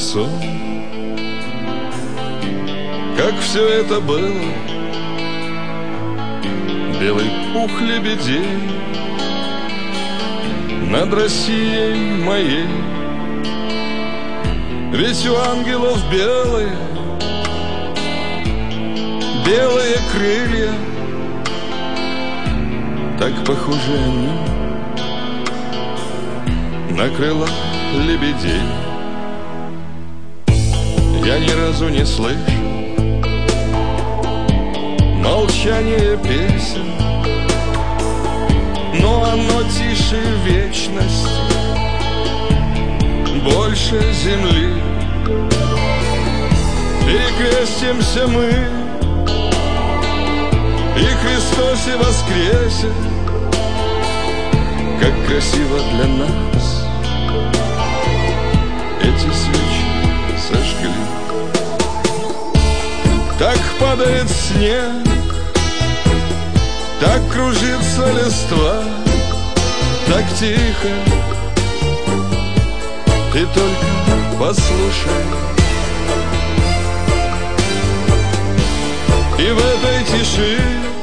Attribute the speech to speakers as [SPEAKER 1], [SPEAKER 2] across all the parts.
[SPEAKER 1] сон. Как все это было, белый пух лебедей над Россией моей. Ведь у ангелов белые крылья, так похожи они на крыла лебедей. Я ни разу не слышу молчание песен, но оно тише вечности, больше земли. Перекрестимся мы, и Христосе воскресен. Как красиво для нас эти свечи сожгли. Так падает снег, так кружится листва, так тихо. Ты только послушай, и в этой тиши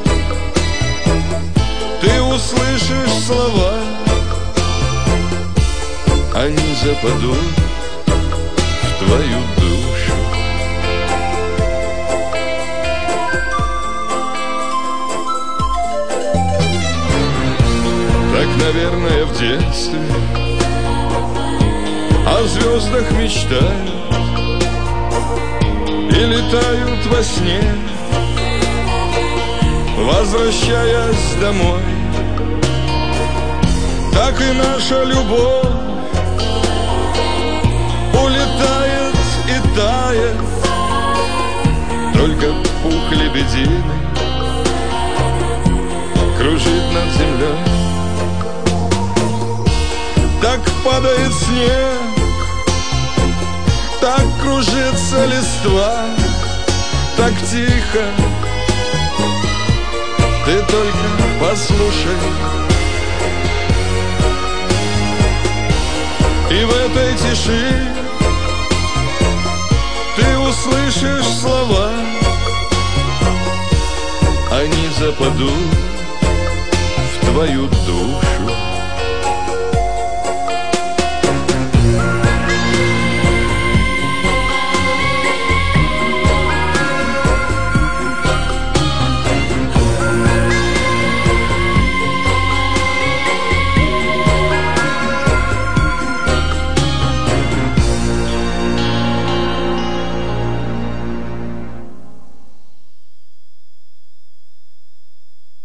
[SPEAKER 1] ты услышишь слова, они западут в твою душу. Так, наверное, в детстве о звездах мечтают и летают во сне, возвращаясь домой. Так и наша любовь улетает и тает, только пух лебединый кружит над землей. Так падает снег, так кружится листва, так тихо. Ты только послушай, и в этой тиши ты услышишь слова, они западут в твою душу.